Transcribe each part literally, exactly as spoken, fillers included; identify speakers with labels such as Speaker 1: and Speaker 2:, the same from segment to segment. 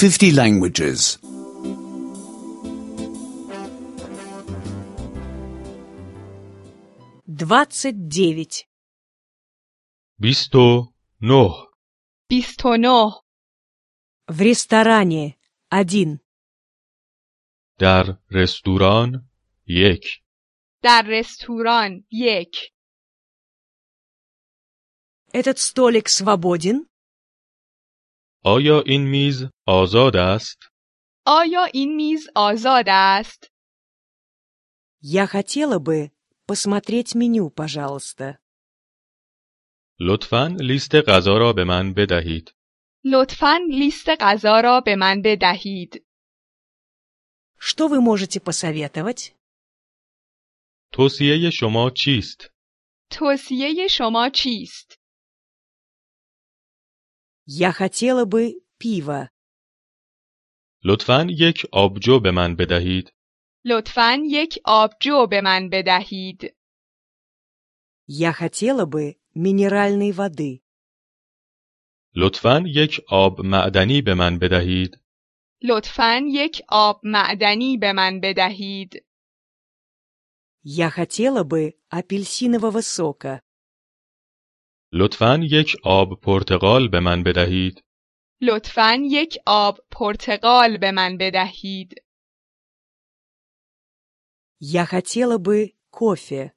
Speaker 1: fifty languages.
Speaker 2: двадцать девять.
Speaker 3: بیست و نه.
Speaker 4: بیست و نه.
Speaker 2: В ресторане один.
Speaker 3: در رستوران یک.
Speaker 4: در رستوران یک.
Speaker 2: Этот столик свободен?
Speaker 3: آیا این میز آزاد است؟
Speaker 4: آیا این میز آزاد است؟
Speaker 2: Я хотела бы посмотреть меню, пожалуйста.
Speaker 3: لطفاً لیست غذا را به من بدهید.
Speaker 4: لطفاً لیست غذا را به من بدهید.
Speaker 2: Что вы можете посоветовать?
Speaker 3: توصیه شما چیست؟
Speaker 4: توصیه شما چیست؟
Speaker 2: Я хотела бы пиво.
Speaker 3: لطفاً یک آبجو به من بدهید.
Speaker 4: لطفاً یک آبجو به من بدهید.
Speaker 2: Я хотела бы минеральной воды.
Speaker 3: لطفاً یک آب معدنی به من بدهید.
Speaker 4: لطفاً یک آب معدنی به من بدهید.
Speaker 2: Я хотела бы апельсинового сока.
Speaker 3: لطفاً یک آب پرتقال به من بدهید.
Speaker 4: لطفاً یک آب پرتقال به من بدهید.
Speaker 2: Я хотела бы кофе.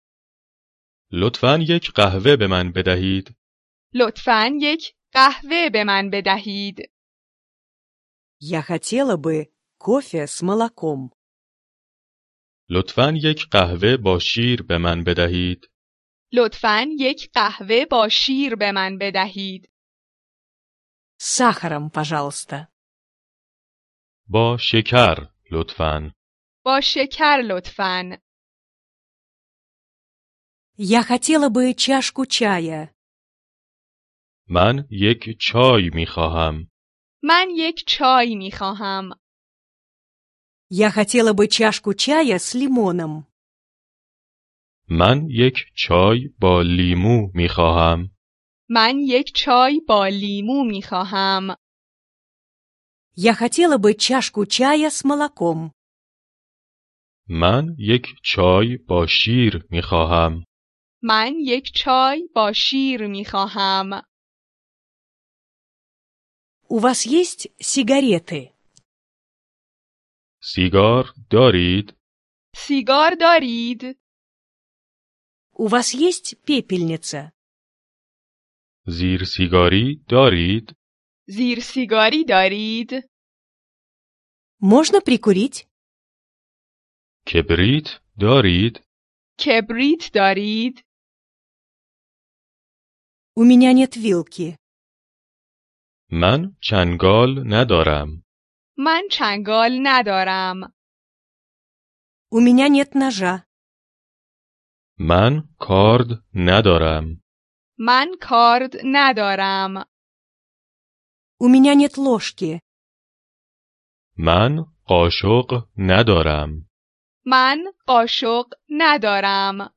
Speaker 3: لطفاً یک قهوه به من بدهید.
Speaker 4: لطفاً یک قهوه به من بدهید.
Speaker 2: Я хотела бы кофе с молоком.
Speaker 3: لطفاً یک قهوه با شیر به من بدهید.
Speaker 4: لطفاً یک قهوه با شیر به من بدهید.
Speaker 2: С сахаром, пожалуйста.
Speaker 3: با شکر لطفاً.
Speaker 4: با شکر لطفاً.
Speaker 2: Я хотела бы чашку чая.
Speaker 3: من یک چای می خواهم.
Speaker 4: من یک چای می خواهم.
Speaker 2: Я хотела бы чашку чая с лимоном.
Speaker 3: من یک چای با لیمو می خواهم.
Speaker 4: من یک چای با لیمو می خواهم.
Speaker 2: Я хотела бы чашку чая с молоком.
Speaker 3: من یک چای با شیر می خواهم.
Speaker 4: من یک چای با شیر می خواهم.
Speaker 2: У вас есть сигареты?
Speaker 3: سیگار دارید؟
Speaker 4: سیگار دارید؟
Speaker 2: У вас есть пепельница?
Speaker 3: زیر سیگاری دارید؟
Speaker 4: زیر سیگاری دارید؟
Speaker 2: Можно прикурить?
Speaker 3: کبریت دارید؟
Speaker 4: کبریت دارید؟
Speaker 2: У меня нет вилки.
Speaker 3: من چنگال ندارم.
Speaker 4: من چنگال ندارم.
Speaker 2: У меня нет ножа.
Speaker 3: من کارد ندارم.
Speaker 4: من کارد ندارم.
Speaker 2: У меня нет ложки.
Speaker 3: من قاشق ندارم.
Speaker 4: من قاشق ندارم.